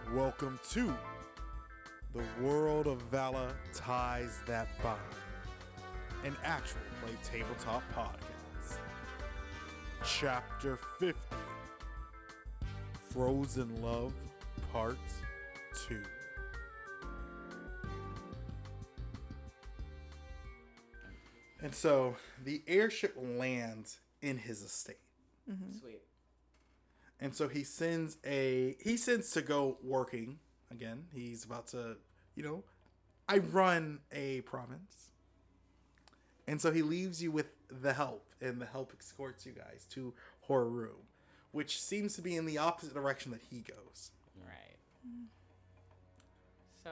Welcome to the World of Valor Ties That Bind, an actual play tabletop podcast. Chapter 50, Frozen Love, Part 2. And so the airship lands in his estate. Sweet. And so he sends to go working again. He's about to, I run a province. And so he leaves you with the help, and the help escorts you guys to her room, which seems to be in the opposite direction that he goes. Right. So,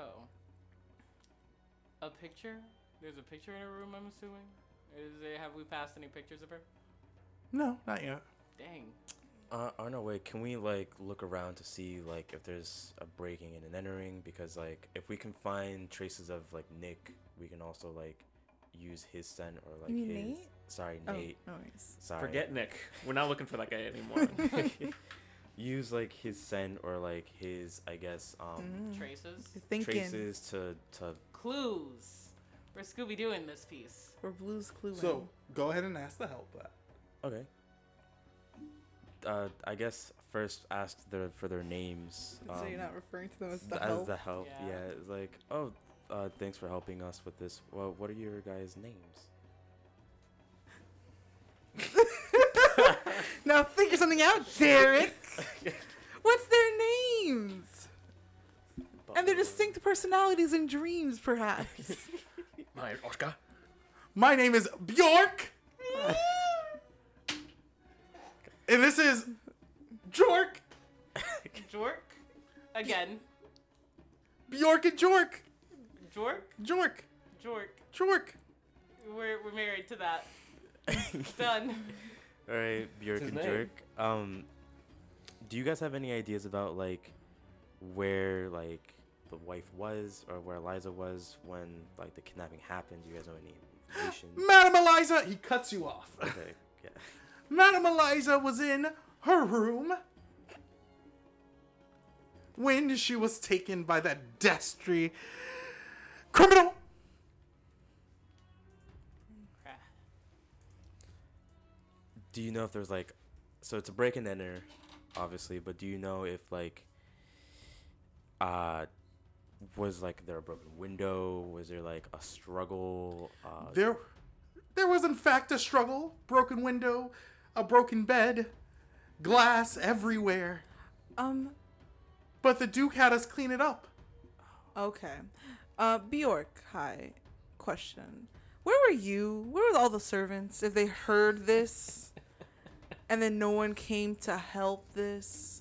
a picture? There's a picture in her room, I'm assuming? Have we passed any pictures of her? No, not yet. Dang. On our way, can we look around to see if there's a breaking in and entering? Because if we can find traces of Nick, we can also use his scent or You mean his. Nate? Sorry, Oh, Nate. no worries. Sorry. Forget Nick. We're not looking for that guy anymore. Use his scent or his Traces? You're thinking traces to. Clues. We're Scooby-Doo in this piece. we're Blue's Clue. So go ahead and ask the help that. Okay. I guess first ask for their names. So you're not referring to them as the as help? the help. Yeah. Yeah. It's thanks for helping us with this. Well, what are your guys' names? Now figure something out, Derek. What's their names? And their distinct personalities and dreams, perhaps. My name's Oscar. My name is Bjork. And this is Jork. Jork? Again. Bjork and Jork. Jork? Jork. Jork. Jork. We're married to that. Done. All right, Bjork His and name. Jerk. Do you guys have any ideas about where the wife was or where Eliza was when the kidnapping happened? Do you guys know any information? Madam Eliza. He cuts you off. Okay, yeah. Madam Eliza was in her room when she was taken by that dastardly criminal. Do you know if there's so it's a break and enter, obviously, but do you know if was there a broken window? Was there a struggle? There was in fact a struggle, broken window, a broken bed, glass everywhere. But the Duke had us clean it up. Okay. Bjork, hi. Question. Where were you? Where were all the servants if they heard this and then no one came to help this?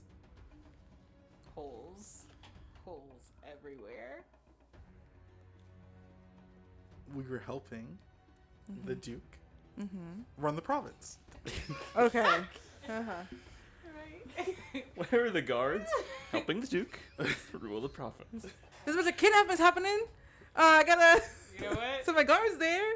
Holes. Holes everywhere. We were helping the Duke run the province. Okay. Uh-huh. Right. Where are the guards? Helping the Duke rule the province. There's a bunch of kidnappings happening. I gotta... You know what? So my guard's there.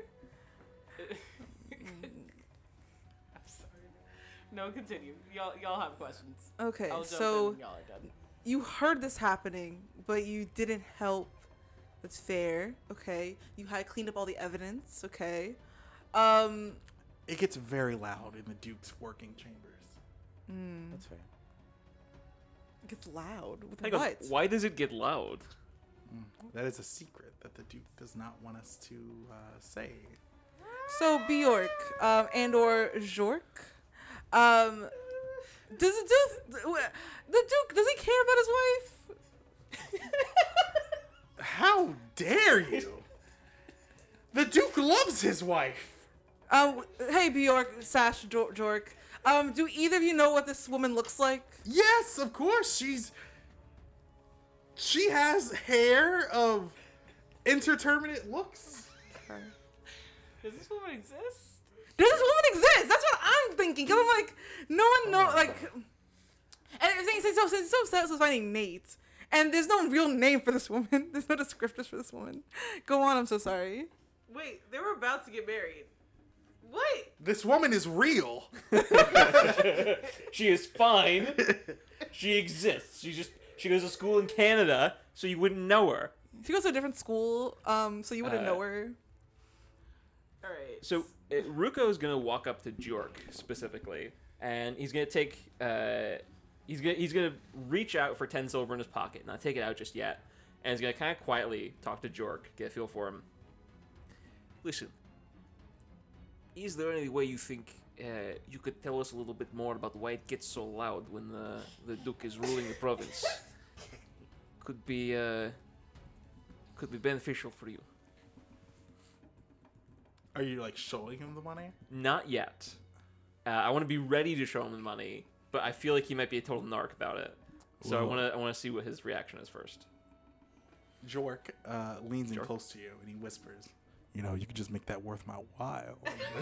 I'm sorry. No, continue. Y'all have questions. Okay, I'll jump so in when y'all are done. you heard this happening, but you didn't help. That's fair. Okay. You had cleaned up all the evidence. Okay. It gets very loud in the Duke's working chambers. That's fair. It gets loud. With Hang on, what? why does it get loud? That is a secret that the Duke does not want us to say. So Bjork, and or Jork, does the Duke, does he care about his wife? How dare you? The Duke loves his wife. Hey Bjork, Sash, Jork, do either of you know what this woman looks like? Yes, of course. She has hair of interterminate looks. Does this woman exist? Does this woman exist? That's what I'm thinking. Cause I'm no one knows. And it's so sad. So finding Nate, and there's no real name for this woman. There's no descriptors for this woman. Go on. I'm so sorry. Wait, they were about to get married. What? This woman is real. She is fine. She exists. She goes to school in Canada, so you wouldn't know her. She goes to a different school, so you wouldn't know her. All right. So Ruko is gonna walk up to Jork specifically, and he's gonna take he's gonna reach out for 10 silver in his pocket, not take it out just yet, and he's gonna kind of quietly talk to Jork, get a feel for him. Listen, is there any way you think you could tell us a little bit more about why it gets so loud when the Duke is ruling the province? Could be beneficial for you. Are you like showing him the money? Not yet. I want to be ready to show him the money, but I feel like he might be a total narc about it. So Ooh. I want to see what his reaction is first. Jork leans in Jork. close to you and he whispers, "You know, you could just make that worth my while."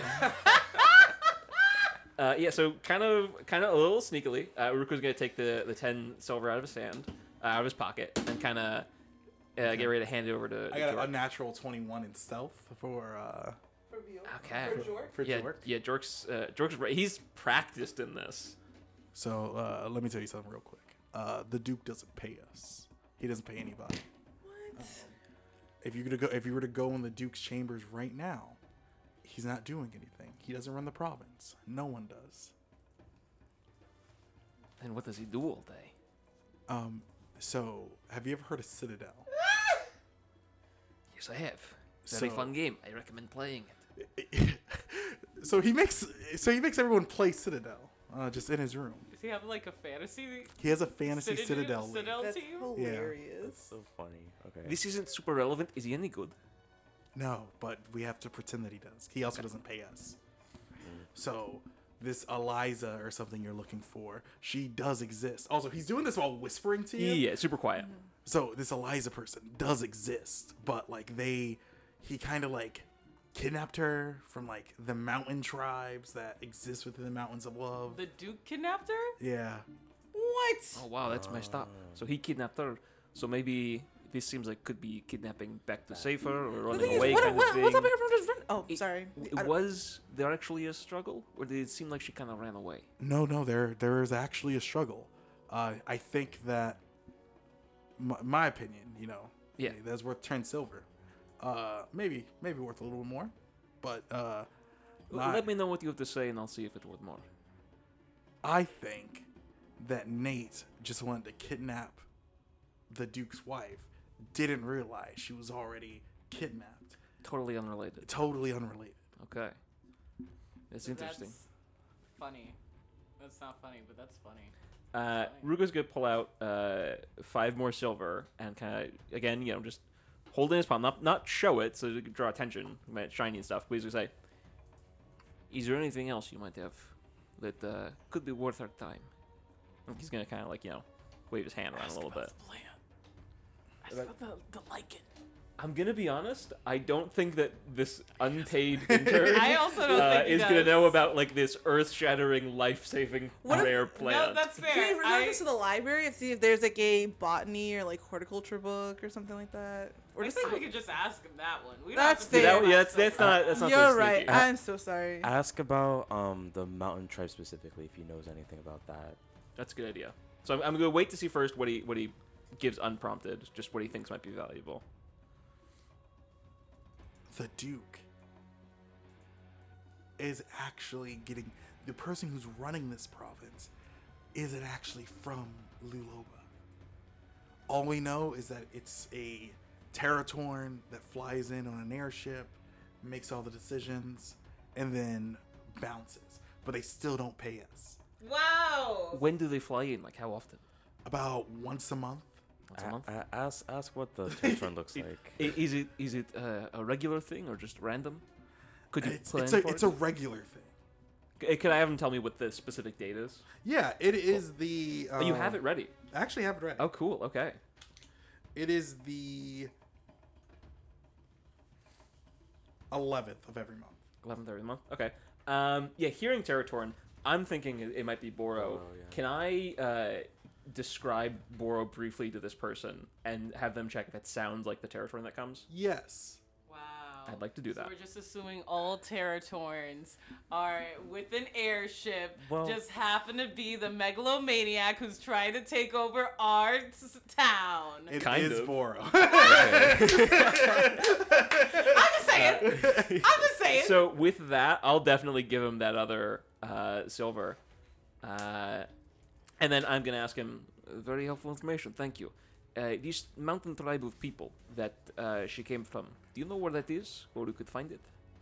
Yeah, so kind of a little sneakily, Uruko's gonna take the 10 silver out of his hand, out of his pocket, and kind of get ready to hand it over to I got Jork. a natural 21 in stealth for Okay. for Yeah, Jork. yeah. Jork's he's practiced in this. So let me tell you something real quick. The Duke doesn't pay us. He doesn't pay anybody. What? If you were to go in the Duke's chambers right now, he's not doing anything. He doesn't run the province. No one does. And what does he do all day? So have you ever heard of Citadel? Yes, I have. Very So- fun game. I recommend playing it. so he makes everyone play Citadel, just in his room. Does he have like a fantasy? He has a fantasy Citadel league. Citadel That's team? hilarious. So funny. Okay. This isn't super relevant. Is he any good? No, but we have to pretend that he does. He also doesn't pay us. So this Eliza or something you're looking for, she does exist. Also, he's doing this while whispering to you. Yeah, super quiet. So this Eliza person does exist, but like he kind of like kidnapped her from like the mountain tribes that exist within the mountains of love. The Duke kidnapped her? Yeah. What? Oh wow, that's messed up. So he kidnapped her. So maybe this seems like could be kidnapping back to save her or The running thing is, away what, kind what, of thing. what's up here from just run? Oh, It- sorry. I don't- Was there actually a struggle, or did it seem like she kind of ran away? No, there is actually a struggle. I think that my opinion, Yeah. that's worth 10 silver. Maybe worth a little bit more, but Let me know what you have to say, and I'll see if it's worth more. I think that Nate just wanted to kidnap the Duke's wife, didn't realize she was already kidnapped. Totally unrelated. Totally unrelated. Okay, it's interesting. That's funny. That's not funny, but that's funny. Ruko's gonna pull out 5 more silver and kind of again, just hold it in his palm, not show it so to draw attention, it's shiny and stuff. But he's gonna say, "Is there anything else you might have that could be worth our time?" And he's gonna kind of wave his hand around a little bit. Ask about the lichen. I'm gonna be honest. I don't think that this unpaid intern I also don't think he is gonna does. know about this earth-shattering, life-saving What if- rare No, plant. that's fair. Can we run I, this to the library and see if there's like a botany or like horticulture book or something like that? Or I just think we could just ask him that one. We don't That's have to fair. figure out that's not You're so right. sneaky. I'm so sorry. Ask about the mountain tribe specifically if he knows anything about that. That's a good idea. So I'm gonna wait to see first what he gives unprompted, just what he thinks might be valuable. The Duke is actually getting the person who's running this province isn't actually from Luloba. All we know is that it's a Terratorn that flies in on an airship, makes all the decisions, and then bounces. But they still don't pay us. Wow. When do they fly in? Like how often? About once a month. Once a month? Ask what the Terratron looks like. Is it a regular thing or just random? Could you plan for It's a regular thing. Could I have him tell me what the specific date is? Yeah, it is the. Oh, you have it ready. I actually have it ready. Oh, cool. Okay. It is the 11th of every month. 11th every month. Okay. Yeah, hearing Terratorn, I'm thinking it might be Boro. Oh, yeah. Can I describe Boro briefly to this person and have them check if it sounds like the Terratorn that comes? Yes. Wow. I'd like to do So that. we're just assuming all Terratorns are with an airship, Well- just happen to be the megalomaniac who's trying to take over our town. It Kind is of. Boro. I'm just saying. I'm just saying. So with that, I'll definitely give him that other silver. And then I'm going to ask him, very helpful information, thank you. This mountain tribe of people that she came from, do you know where that is? Or we could find it?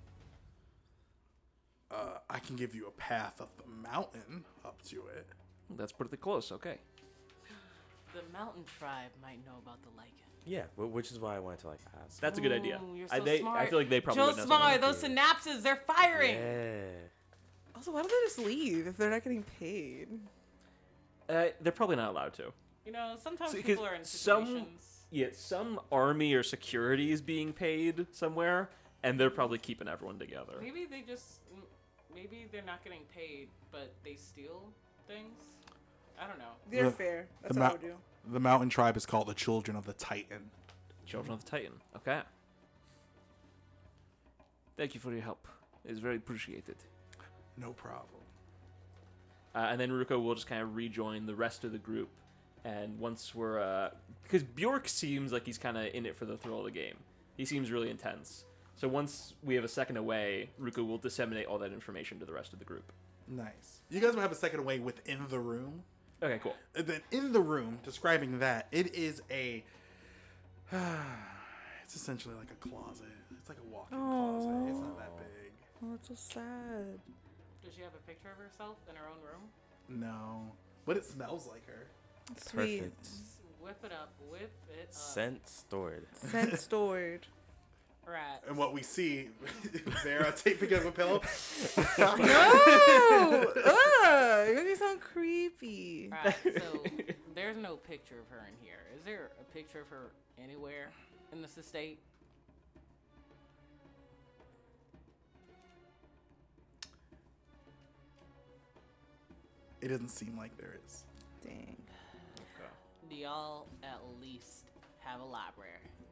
I can give you a path up the mountain up to it. That's pretty close, okay. The mountain tribe might know about the lichen. Yeah, which is why I wanted to like ask. That's a good idea. Ooh, you're I, so I smart. feel like they probably Joe would know Smart, something. those synapses, they're firing. Yeah. Also, why don't they just leave if they're not getting paid? They're probably not allowed to. You know, sometimes So, 'cause people are in some- situations. Yeah, some army or security is being paid somewhere, and they're probably keeping everyone together. Maybe they just, maybe they're not getting paid, but they steal things. I don't know. They're The- fair. That's the what I mou- would do. The mountain tribe is called the Children of the Titan. Children of the Titan. Okay. Thank you for your help. It's very appreciated. No problem. And then Ruko will just kind of rejoin the rest of the group. And once we're, because Bjork seems like he's kind of in it for the thrill of the game. He seems really intense. So once we have a second away, Ruko will disseminate all that information to the rest of the group. Nice. You guys will have a second away within the room. Okay, cool. And then in the room, describing that, it is a. It's essentially like a closet. It's like a walk-in closet. It's not that big. Oh, that's so sad. Does she have a picture of herself in her own room? No, but it smells like her. Sweet. Perfect. Just whip it up. Whip it up. Scent stored. Scent stored. Right. And what we see, Vera taping up a pillow. No! Ugh! You're making me sound creepy. Right. So there's no picture of her in here. Is there a picture of her anywhere in this estate? It doesn't seem like there is. Dang. Do y'all at least have a library?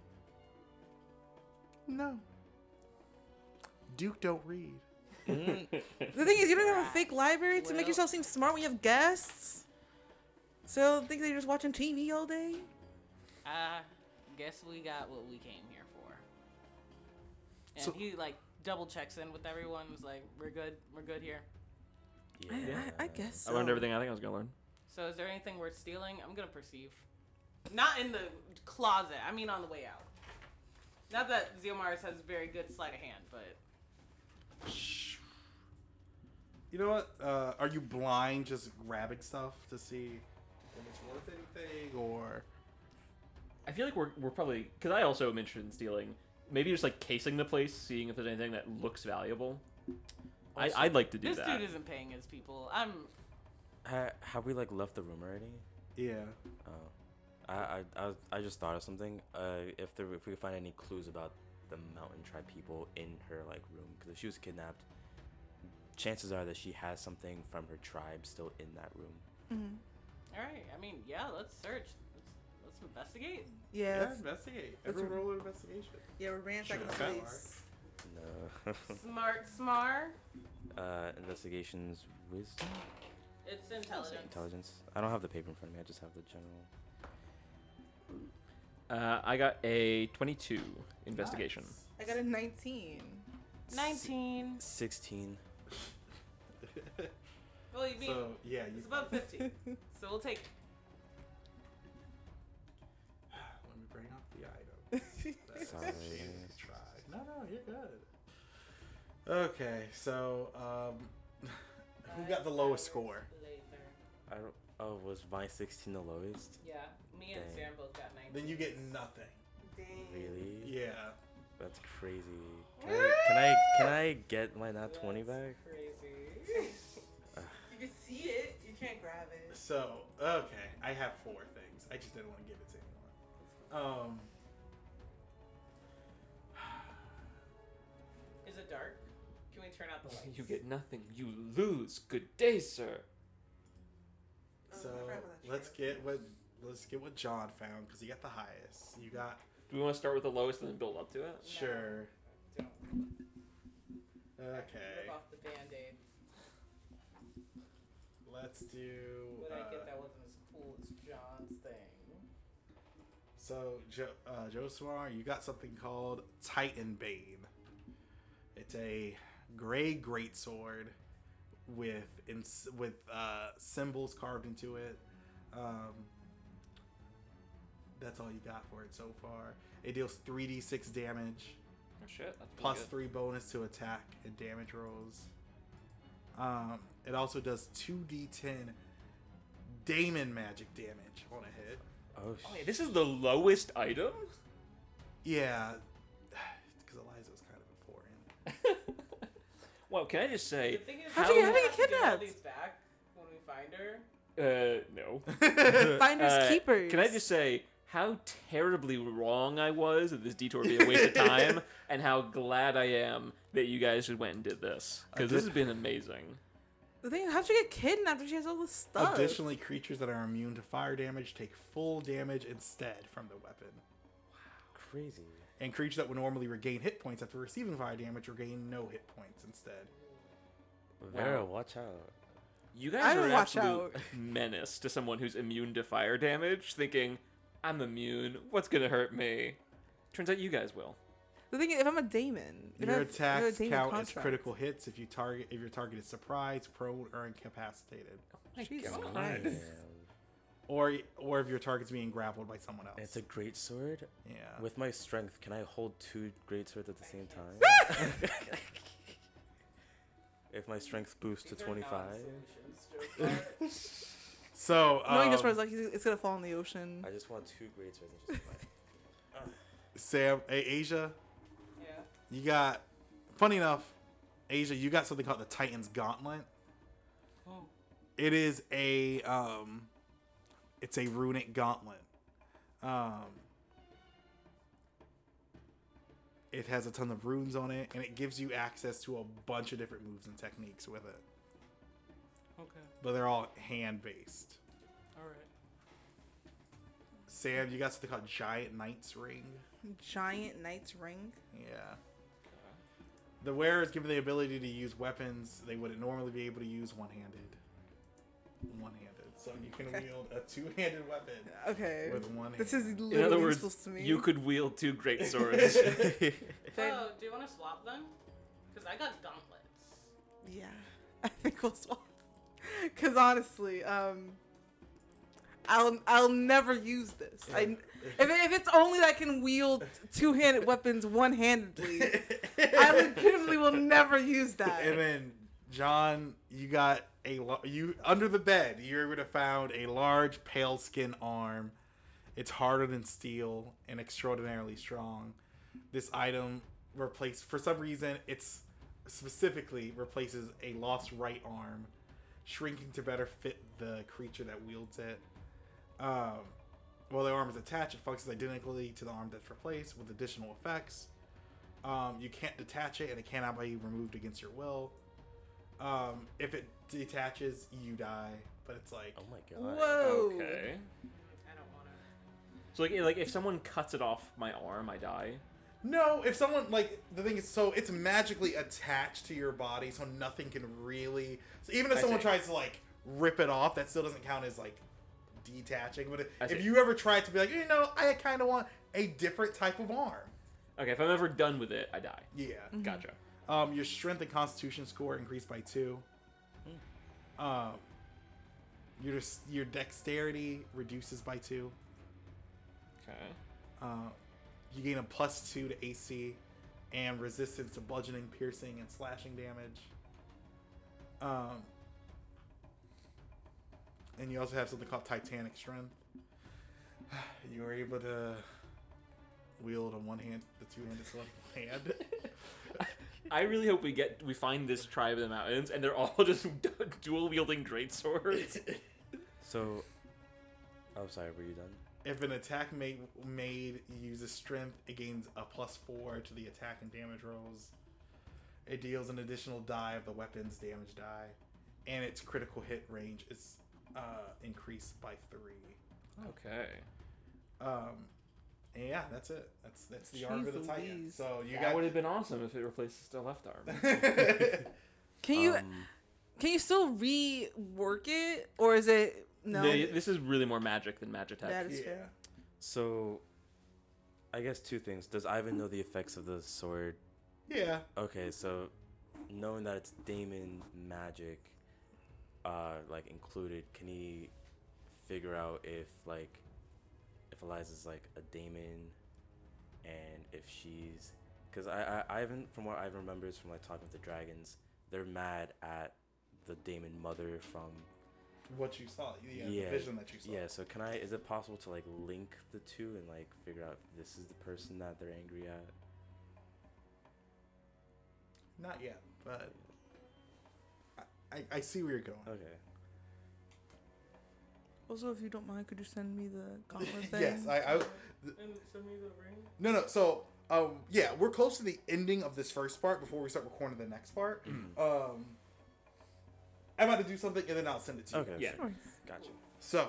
No. Duke don't read. The thing is, you don't have a fake library to make Well- yourself seem smart when you have guests. So think that you're just watching TV all day? I guess we got what we came here for. And So- he like double checks in with everyone. Was like, we're good here. I guess so. I learned everything I think I was going to learn. So is there anything worth stealing? I'm gonna perceive. Not in the closet. I mean on the way out. Not that Zeomars has very good sleight of hand, but You know what? Are you blind just grabbing stuff to see if it's worth anything or... I feel like we're probably, because I also am interested in stealing, maybe just like casing the place, seeing if there's anything that looks valuable. I'd like to do this that. dude isn't paying his people. Have we like left the room already? Yeah. Oh, I just thought of something. If we could find any clues about the Mountain Tribe people in her like room, because if she was kidnapped, chances are that she has something from her tribe still in that room. All right. I mean, yeah. Let's search. Let's investigate. Yeah. Yeah, investigate. Everyone roll an investigation. Yeah, we're ransacking the Sure. Okay. place. No. Smart. Investigations, wisdom, It's intelligence. intelligence. I don't have the paper in front of me. I just have the general. I got a 22 investigation. I got a 19. 19. 16. Well, you mean So, yeah, you... it's above 50. So we'll take. Let me bring up the item. That's Sorry. Jesus tried. No, you're good. Okay, so, who got the lowest score? Later. I don't. Oh, was my 16 the lowest? Yeah. Me and Dang. Sam both got 19. Then you get nothing. Dang. Really? Yeah. That's crazy. Can I get my nat 20 back? Crazy. You can see it. You can't grab it. So, okay, I have 4 things. I just didn't want to give it to anyone. Is it dark? Can we turn out the lights? You get nothing. You lose. Good day, sir. So I forgot about that let's get what John found because he got the highest. You got Do we want to start with the lowest and then build up to it? sure. Don't. Okay. Rip off the band-aid. Let's do. But I get that wasn't as cool as John's thing. So, Joswar, you got something called Titan Bane. It's a gray greatsword with symbols carved into it. That's all you got for it so far. It deals 3d6 damage, Oh shit, that's plus pretty 3 bonus to attack and damage rolls. It also does 2d10 Daemon magic damage on a hit. Oh, good. Oh, yeah, this is the lowest item? Yeah, because Eliza was kind of important. Well, can I just The say, thing is, How'd we you have get to get all kidnapped? these back when we find her. No. Finders keepers. Can I just say how terribly wrong I was that this detour would be a waste of time, and how glad I am that you guys just went and did this, because this has been amazing. The thing is, how'd you get kidnapped if she has all this stuff? Additionally, creatures that are immune to fire damage take full damage instead from the weapon. crazy. And creatures that would normally regain hit points after receiving fire damage regain no hit points instead. Vera, watch out. You guys I are don't an watch absolute menace to someone who's immune to fire damage, thinking, I'm immune, what's gonna hurt me? Turns out you guys will. The thing is, if I'm a Daemon, if Your I have- if I have a attacks Daemon count as contract- critical hits if your target is surprised, prone, or incapacitated, Jesus God. Christ. Damn. or if your target's being grappled by someone else. It's a great sword. Yeah. With my strength, can I hold 2 great swords at the same time? If my strength boosts to These are 25, non-solutions, Joe. So Knowing this was like it's gonna fall in the ocean. I just want 2 great swords and just like, Sam, Asia, Yeah. you got. Funny enough, Asia, you got something called the Titan's Gauntlet. Oh. It is a it's a runic gauntlet. It has a ton of runes on it, and it gives you access to a bunch of different moves and techniques with it. Okay. But they're all hand based. All right. Sam, you got something called Giant Knight's Ring. Giant Knight's Ring. Yeah. The wearer is given the ability to use weapons they wouldn't normally be able to use one-handed. So you can wield a two-handed weapon Okay. with one hand. This is in literally other words, useless to me. you could wield 2 great swords. Then- So, do you want to swap them? Because I got gauntlets. Yeah, I think we'll swap. Cause honestly, I'll never use this. If it's only that I can wield 2-handed weapons one-handedly, I legitimately will never use that. And then John, you got you under the bed. You're able to found a large pale skin arm. It's harder than steel and extraordinarily strong. This item for some reason, it's specifically replaces a lost right arm, shrinking to better fit the creature that wields it. While the arm is attached, it functions identically to the arm that's replaced with additional effects. You can't detach it, and it cannot be removed against your will. If it detaches, you die. But it's like, Oh my god. Whoa. Okay. I don't want to. So like if someone cuts it off my arm, I die. no. If someone the thing is, so it's magically attached to your body, so nothing can really. So even if I someone see. tries to rip it off, that still doesn't count as detaching. But I if see. you ever try to be I kind of want a different type of arm. Okay, if I'm ever done with it, I die. Yeah. Gotcha. Your strength and constitution score increased by 2. Your dexterity reduces by 2. Okay. You gain a +2 to AC and resistance to bludgeoning, piercing, and slashing damage. And you also have something called Titanic Strength. You are able to wield the two-handed sword in one hand. I really hope we find this tribe in the mountains and they're all just dual wielding great swords. So, oh sorry, were you done? If an attack made uses strength, it gains a +4 to the attack and damage rolls. It deals an additional die of the weapon's damage die, and its critical hit range is increased by 3. Okay. And yeah, that's it. That's the arm of the Jeez Titan. Louise. So you That would have been awesome if it replaces the left arm. Can you still rework it, or is it no? This is really more magic than Magitech. That is Yeah. fair. So, I guess two things. Does Ivan know the effects of the sword? Yeah. Okay, so knowing that it's Damon magic, like included, can he figure out if Eliza's like a Damon, and if she's, because Ivan, from what Ivan remembers from like talking with the dragons, they're mad at the Damon mother from. What you saw, the vision that you saw. Yeah, so is it possible to like link the two and like figure out if this is the person that they're angry at? Not yet, but I see where you're going. Okay. Also, if you don't mind, could you send me the gauntlet thing? Yes, I And send me the ring. no. So yeah, we're close to the ending of this first part before we start recording the next part. I'm about to do something and then I'll send it to you. Okay. Yeah. Sure. Gotcha. So,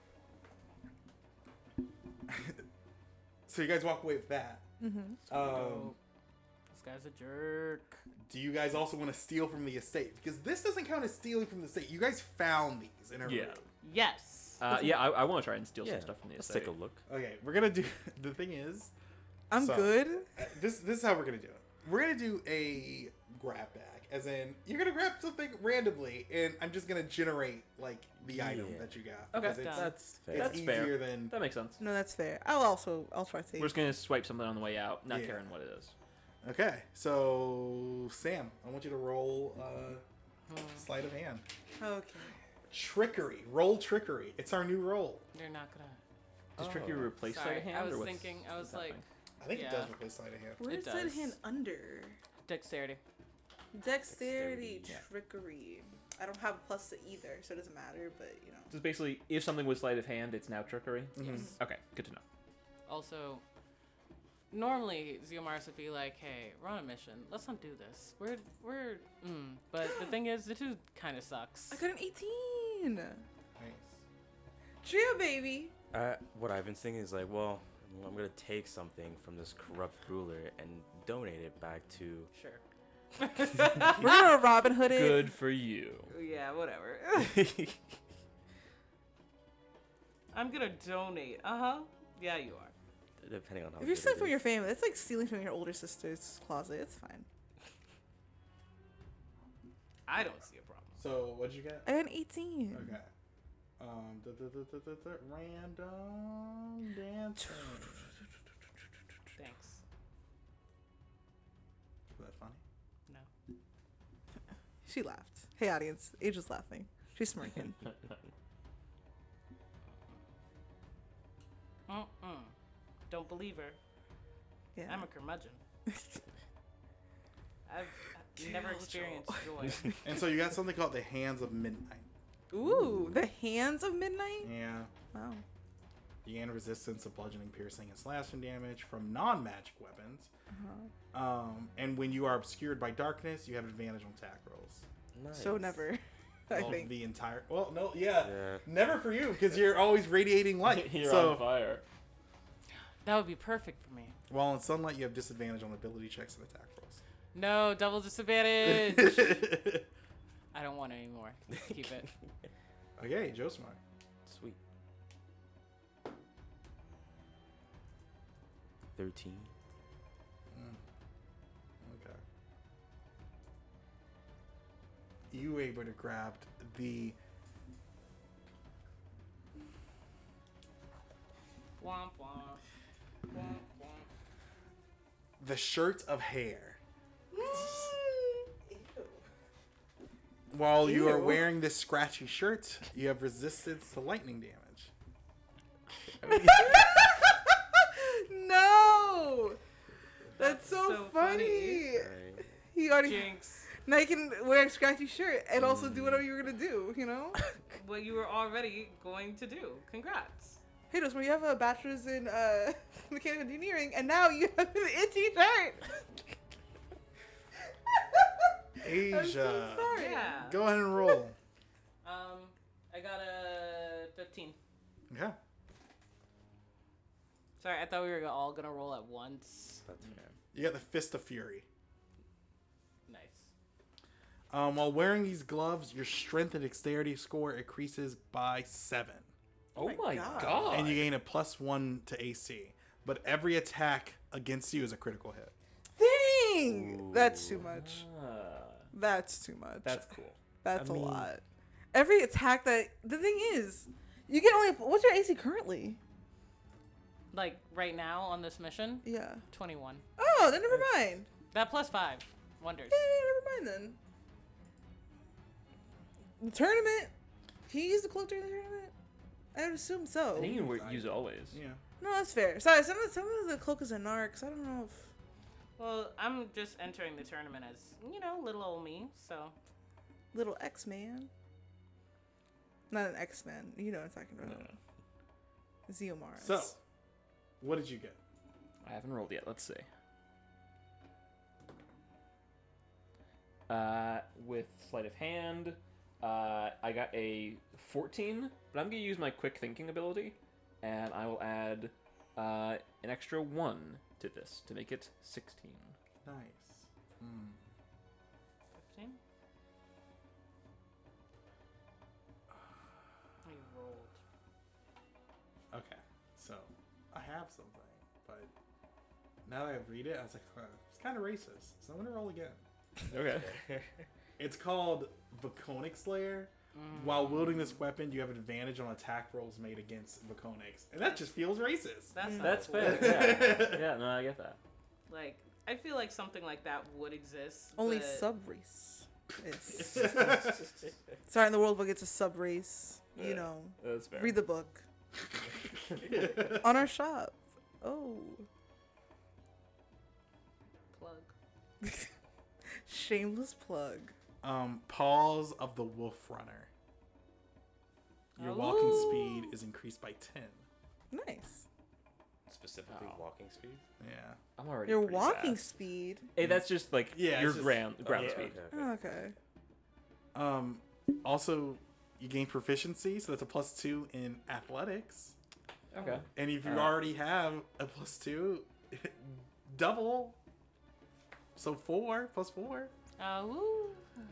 so you guys walk away with that. Oh, this guy's a jerk. Do you guys also want to steal from the estate? Because this doesn't count as stealing from the estate. You guys found these in a Yeah. room. Yes. Yeah, I want to try and steal Yeah. some stuff from the Let's estate. take a look. Okay, we're gonna do. The thing is, I'm So- good. this is how we're gonna do it. We're gonna do a grab bag, as in you're gonna grab something randomly, and I'm just gonna generate like the item Yeah. that you got. Okay. because it's, Done. That's fair. it's That's fair. easier than. That makes sense. No, that's fair. I'll try to. We're just gonna swipe something on the way out, not Yeah. caring what it is. Okay, so Sam, I want you to roll sleight of hand. Okay. Trickery. Roll trickery. It's our new roll. You're not gonna. Does Tricky Oh. replace Sorry, sleight of hand? I or was what's- thinking. I was what's like, happening? I think it Yeah. does replace sleight of hand. Where's that does. hand under? dexterity. Dexterity, Yeah. trickery. I don't have a plus to either, so it doesn't matter. But you know. Just basically, if something was sleight of hand, it's now trickery. Yes. Okay, good to know. Also, normally Xiomaris would be like, "Hey, we're on a mission. Let's not do this. We're." But the thing is, the two kind of sucks. I got an 18. Nice. Trio baby. What I've been thinking is like, well, I'm gonna take something from this corrupt ruler and donate it back to. Sure. We're gonna Robin Hood it. Good for you. Yeah, whatever. I'm gonna donate. Yeah, you are. Depending on how. If you're good stealing it from is. your family, it's like stealing from your older sister's closet. It's fine. I don't see a problem. So what'd you get? I got an 18. Okay. Random dancing. Thanks. Is that funny? No. She laughed. Hey, audience. Angel's laughing. She's smirking. Don't believe her. Yeah. I'm a curmudgeon. I've never experienced joy. And so you got something called the Hands of Midnight. Ooh, the Hands of Midnight? Yeah. Wow. You gain resistance of bludgeoning, piercing, and slashing damage from non-magic weapons. And when you are obscured by darkness, you have advantage on attack rolls. Nice. So never, I Well, think. the entire. Well, no, yeah, Yeah. never for you because you're always radiating light. You're so on fire. That would be perfect for me. while in sunlight, you have disadvantage on ability checks and attack rolls. No, double disadvantage. I don't want it anymore. Keep it. Okay, Joe Smart. Sweet. 13. Okay. You were able to grab the Womp womp. Womp womp. the shirt of hair. While you are Ew. wearing this scratchy shirt, you have resistance to lightning damage. No! That's so, So funny. Right. He already. Jinx. Now you can wear a scratchy shirt and also do whatever you were gonna do, you know? What you were already going to do. Congrats. Hey, Dosmer, you have a bachelor's in mechanical engineering, and now you have an itchy shirt. I'm Asia. so sorry. Yeah. Go ahead and roll. I got a 15. Okay. Sorry, I thought we were all gonna roll at once. That's fair. You got the Fist of Fury. Nice. While wearing these gloves, your strength and dexterity score increases by 7. Oh my God. god. And you gain a +1 to AC. But every attack against you is a critical hit. Dang! That's too much. Ah, That's too much. that's cool. That's I a mean- lot. Every attack that the thing is, you get only what's your AC currently? Like right now on this mission, Yeah. 21. Oh, then never mind. That +5 wonders. Yeah, never mind then. The tournament. Can you use the cloak during the tournament? I would assume so. I think you would use it always. Yeah. No, that's fair. Sorry, some of the cloak is a narc, so I don't know if Well, I'm just entering the tournament as little old me. So little X-Man. Not an X-Man. You know what I'm talking about. Zeomars. So, what did you get? I haven't rolled yet. Let's see. With sleight of hand, I got a 14, but I'm gonna use my quick thinking ability, and I will add an extra 1 to this to make it 16. Nice. 15. I rolled. Okay. So, I have something, but now that I read it, I was like, huh, it's kind of racist. So I'm going to roll again. Okay. It's called Vaconic Slayer. While wielding this weapon, you have advantage on attack rolls made against Vaconics. And that just feels racist. That's not That's cool. fair. Yeah. Yeah. No, I get that. Like, I feel like something like that would exist. Only but sub-race. Is. Sorry, in the world book, it's a sub-race. You know. That's fair. Read the book. On our shop. Oh. plug. Shameless plug. Paws of the Wolf Runner. Your walking Ooh. speed is increased by 10. Nice. Specifically, Wow. walking speed. Yeah. I'm already. Your pretty walking fast. speed. Hey, that's just like Yeah, your it's just- ground yeah, speed. Oh, okay. Also, you gain proficiency, so that's a +2 in athletics. Okay. And if you Alright. already have a +2, double. So 4 + 4. Woo.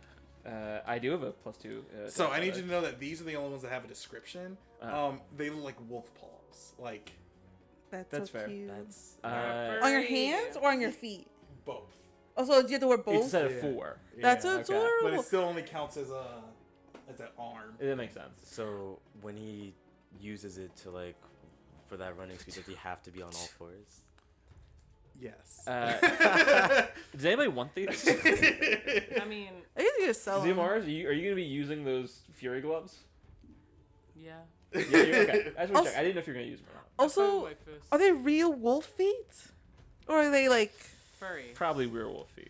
I do have a +2. So I need you to know that these are the only ones that have a description. They look like wolf paws, like That's so fair. cute. That's On your hands or on your feet? both. Also, do you have to wear It's both? a set of Yeah. 4. That's Yeah, what's okay. but adorable. it still only counts as an arm. That makes sense. so when he uses it to like for that running speed, does he have to be on all fours? Yes. Does anybody want these? I mean, I guess you just sell them. ZMRs, are you going to be using those Fury gloves? yeah. Yeah, you're okay. I just want Also- to check. I didn't know if you were going to use them or not. Also, are they real wolf feet? Or are they like... furry? Probably werewolf feet.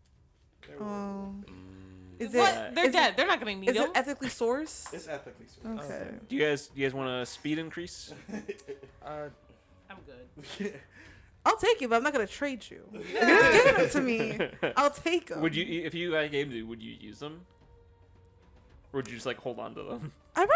Oh... Mm, Is What? it... They're is dead. it- They're not gonna meet Is them. it ethically sourced? It's ethically sourced. Okay. Do you guys want a speed increase? I'm good. I'll take it, but I'm not gonna trade you. Just give them to me. I'll take them. Would you, if you got games, would you use them? Or would you just like hold on to them?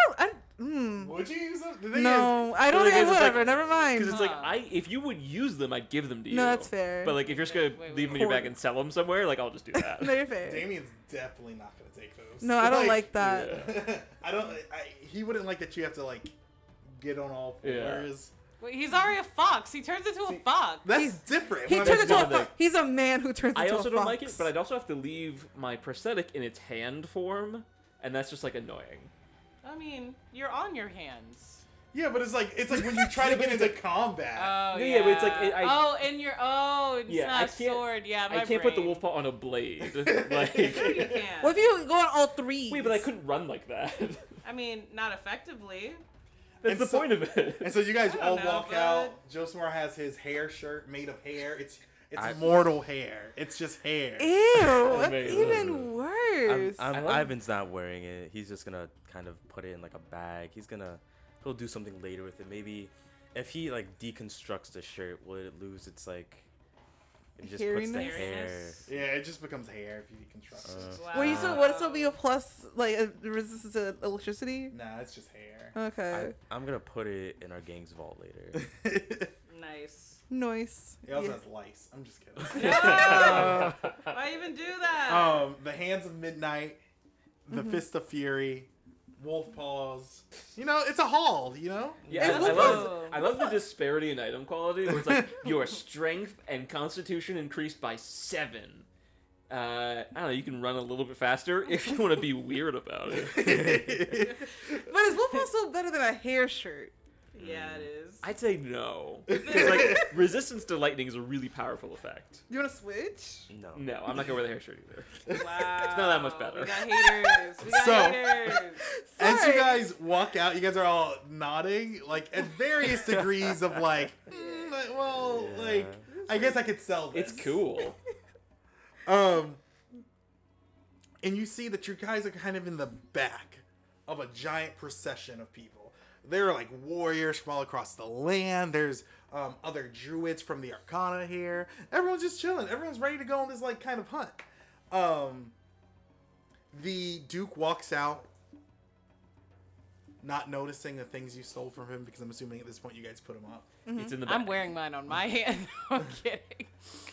Would you use them? The thing No, I don't Well, think I because would it's like- ever. Never mind. Because it's like Huh. if you would use them, I'd give them to you. No, that's fair. But like if you're just gonna Wait, leave them in your Cool. bag and sell them somewhere, like I'll just do that. No, you're is, fair. Damien's definitely not gonna take those. No, I don't like that. I don't. He wouldn't like that you have to like get on all Yeah. fours. Wait, he's already a fox. He turns into a fox. That's He's- different. He When turns I- into a another fox. He's a man who turns I into a also fox. don't like it, but I'd also have to leave my prosthetic in its hand form, and that's just like annoying. I mean, you're on your hands. Yeah, but it's like when you try to get into combat. Oh yeah. Yeah, but it's like, and you're it's Yeah, I not can't- sword. Yeah, my I can't put the brain. wolf paw on a blade. Like, Sure you can. What if you go on all three? wait, but I couldn't run like that. I mean, not effectively. That's And the so- point of it. And so you guys I don't all know, walk but- out. Josimar has his hair shirt made of hair. It's I- mortal hair. It's just hair. Ew, that's Amazing. even worse. I'm, love- Ivan's not wearing it. He's just gonna kind of put it in like a bag. He'll do something later with it. Maybe if he like deconstructs the shirt, will it lose its like? It just puts the Hairiness? hair. Hairiness? Yeah, it just becomes hair if you deconstruct it. Wow. Well, you still would it still be a plus, like a resistance to electricity? Nah, it's just hair. Okay. I'm gonna put it in our gang's vault later. Nice. Nice. Nice. He also Yeah. has lice. I'm just kidding. No! Why even do that? The Hands of Midnight, the Mm-hmm. Fist of Fury, Wolf Paws. You know, it's a haul. You know. Yeah, It's I love the disparity in item quality. Where it's like your strength and constitution increased by 7. I don't know. You can run a little bit faster if you want to be weird about it. But is Wolf also better than a hair shirt? Yeah, it is. I'd say no. 'Cause, like resistance to lightning is a really powerful effect. You want to switch? No. No, I'm not gonna wear the hair shirt either. Wow. It's not that much better. We got haters. We got So- haters. As you Sorry. guys walk out, you guys are all nodding, like at various degrees of like, well, Yeah. like I guess I could sell this. It's cool. And you see that you guys are kind of in the back of a giant procession of people. There are like warriors from all across the land. There's other druids from the Arcana here. Everyone's just chilling. Everyone's ready to go on this like kind of hunt. The Duke walks out, not noticing the things you stole from him because I'm assuming at this point you guys put him up. It's in the back. I'm wearing mine on my hand. I'm kidding.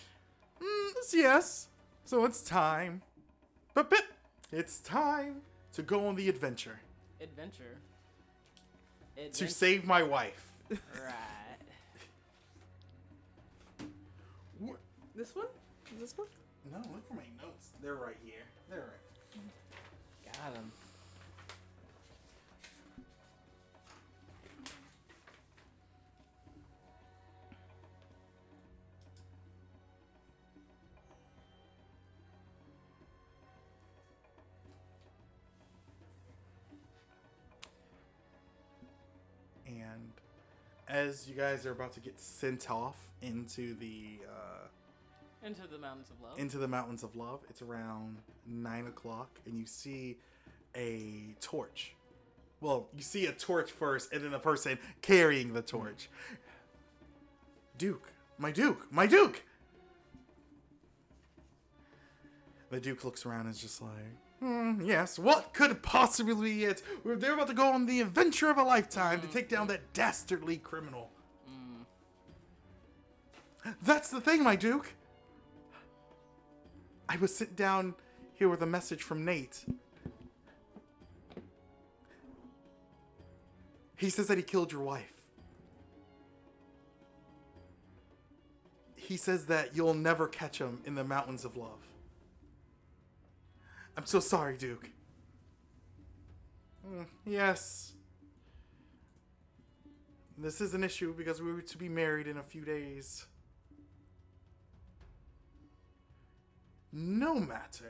Yes. So it's time. But it's time to go on the adventure Adventure. to save my wife. Right. This one? Is this one? No, look for my notes. They're right here. They're right. Got him. And as you guys are about to get sent off into the Into the mountains of love. into the mountains of love, it's around 9 o'clock, and you see a torch. Well, you see a torch first, and then a person carrying the torch. Duke, my Duke, my Duke. The Duke looks around and is just like, yes, what could possibly be it? They're about to go on the adventure of a lifetime to take down that dastardly criminal. That's the thing, my Duke. I was sitting down here with a message from Nate. He says that he killed your wife. He says that you'll never catch him in the mountains of love. I'm so sorry, Duke. Yes. This is an issue because we were to be married in a few days. No matter.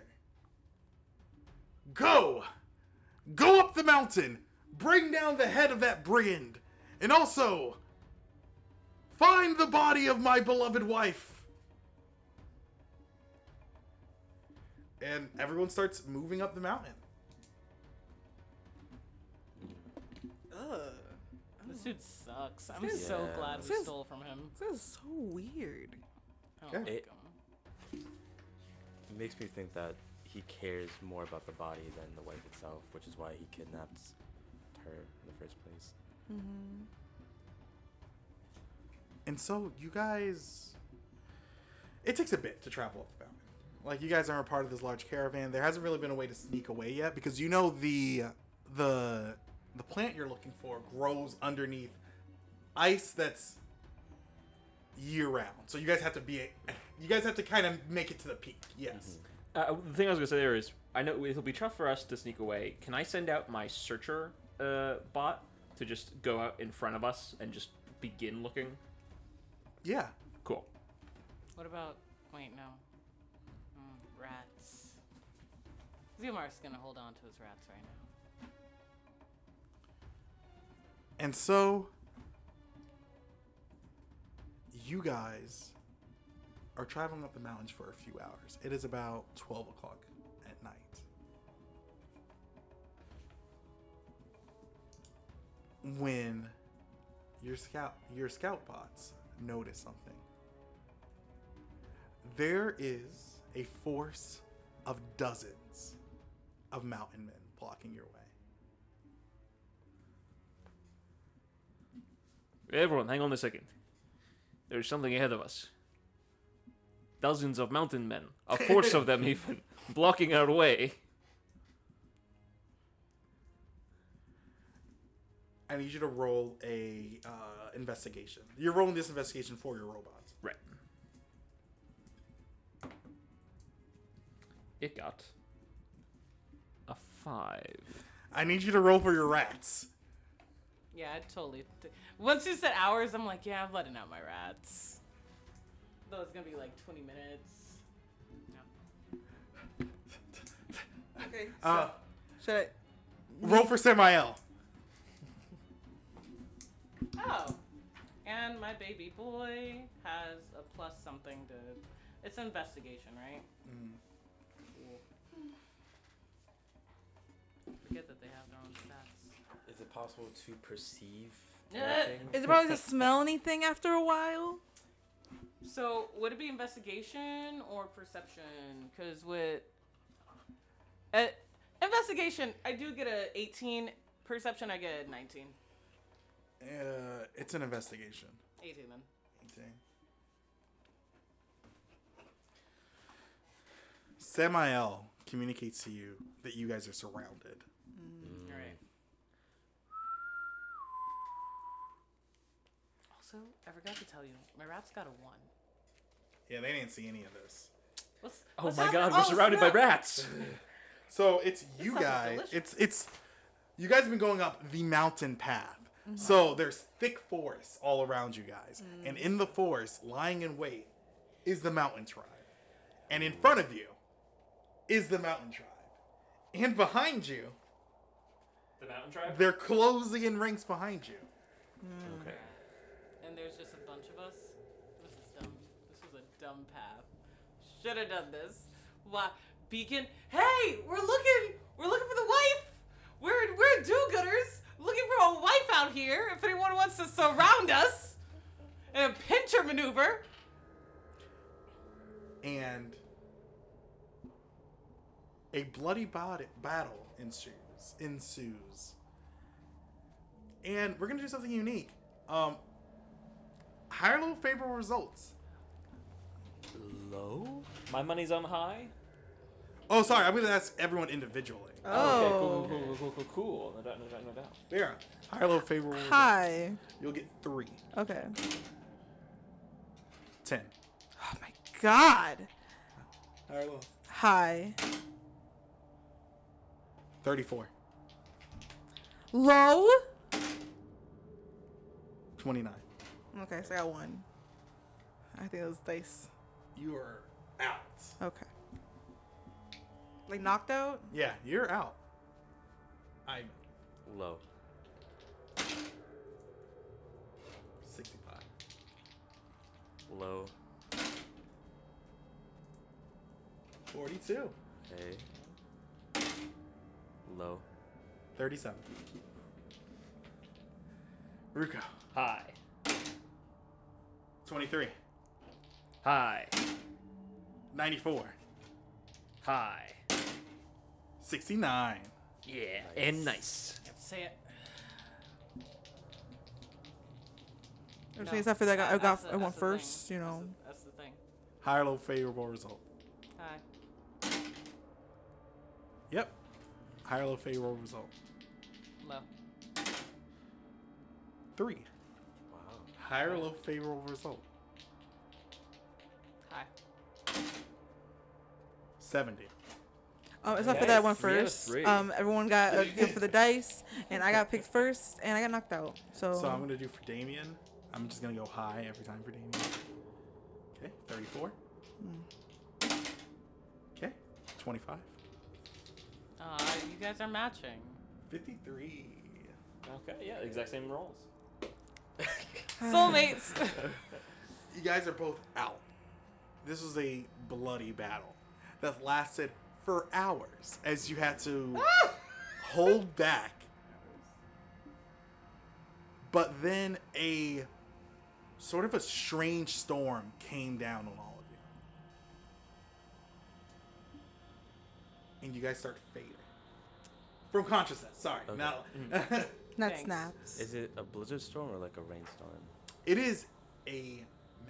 Go! Go up the mountain! Bring down the head of that brigand! And also, find the body of my beloved wife! And everyone starts moving up the mountain. Ugh. This dude sucks. I'm This is- so Yeah. glad we This is- stole from him. This is so weird. I Okay. don't like It- him. It makes me think that he cares more about the body than the wife itself, which is why he kidnapped her in the first place. And so you guys, it takes a bit to travel up the mountain. Like, you guys aren't a part of this large caravan. There hasn't really been a way to sneak away yet because you know the plant you're looking for grows underneath ice that's year round. So you guys have to kind of make it to the peak. Yes. The thing I was gonna say there is, I know it'll be tough for us to sneak away. Can I send out my searcher bot to just go out in front of us and just begin looking? Yeah. Cool. What about? Wait, no. Rats. Ziomar's gonna hold on to his rats right now. And so you guys are traveling up the mountains for a few hours. It is about 12 o'clock at night. When your scout bots notice something. There is a force of dozens of mountain men blocking your way. Everyone, hang on a second. There's something ahead of us. Dozens of mountain men, a force of them even, blocking our way. I need you to roll a investigation. You're rolling this investigation for your robots. Right. It got a 5. I need you to roll for your rats. Yeah, I totally. Once you said hours, I'm like, yeah, I'm letting out my rats. Though it's gonna be like 20 minutes. Yeah. Okay. Uh, Should I? roll for Samael. Oh, and my baby boy has a plus something to. It's investigation, right? Cool. Forget that they have their own stats. Is it possible to perceive Yeah. anything? Is it probably to smell anything after a while? So would it be investigation or perception? Because with investigation, I do get a 18. Perception, I get a 19. It's an investigation. 18 then. Okay. Samael communicates to you that you guys are surrounded. All right. Also, I forgot to tell you, my rat's got a 1. Yeah, they didn't see any of this. Oh my god, we're surrounded by rats! So it's you sounds guys. delicious. It's you guys have been going up the mountain path. So there's thick forest all around you guys, and in the forest, lying in wait, is the mountain tribe, and in front of you is the mountain tribe, and behind you, The mountain tribe? they're closing in ranks behind you. Okay. And there's just a bunch of us. This is dumb. This was a dumb path. Should have done this. Why, Beacon? Hey, we're looking for the wife. We're do-gooders looking for a wife out here. If anyone wants to surround us in a pincher maneuver. And a bloody battle ensues. And we're gonna do something unique. Higher low favorable results. Low? My money's on high? Oh, sorry, I'm gonna ask everyone individually. Okay, Oh. cool. No doubt. There. Higher low favorable results. Hi. You'll get 3. Okay. 10. Oh my god. Higher low. Hi. 34. Low. 29. Okay, so I got 1. I think it was dice. You are out. Okay. Like knocked out? Yeah, you're out. Low. 65. Low. 42. Okay. Low. 37. Ruko. High. 23. High. 94. High. 69. Yeah, and nice. Say it. I'm saying I feel like I That's went the thing. first, you know. That's the thing. Higher low favorable result. Hi. Yep. Higher low favorable result. Low. 3. Wow. Higher low favorable result. Hi. 70. It's not for Okay, that one 3 out of first. 3. Everyone got a deal for the dice, and I got picked first, and I got knocked out. So, So I'm going to do for Damien. I'm just going to go high every time for Damien. Okay. 34. Okay. 25. You guys are matching. 53. Okay, yeah, exact same rolls. Soulmates. You guys are both out. This was a bloody battle that lasted for hours as you had to hold back. But then a sort of a strange storm came down on all of you. And you guys start fading. From consciousness, sorry. Okay. Now, not Thanks. snaps. Is it a blizzard storm or like a rainstorm? it is a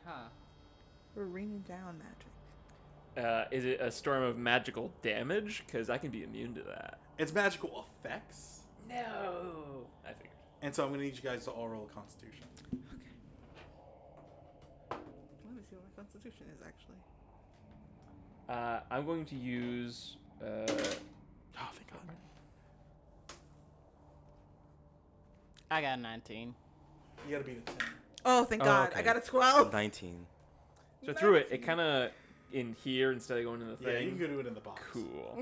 Huh. We're raining down magic. Is it a storm of magical damage? Because I can be immune to that. It's magical effects. No. I figured. And so I'm going to need you guys to all roll a constitution. Let me see what my constitution is actually. I'm going to use. Oh, thank God. I got 19. You got to beat a 10. Oh, thank Oh, God. okay. I got a 12. 19. So through it, it kind of in here instead of going in the thing. Yeah, you can go do it in the box. Cool.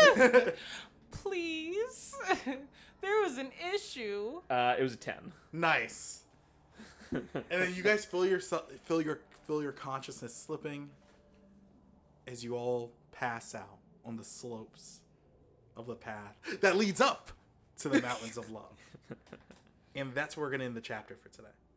Please. There was an issue. It was a 10. Nice. And then you guys feel your consciousness slipping as you all pass out on the slopes of the path that leads up to the mountains of love. And that's where we're going to end the chapter for today.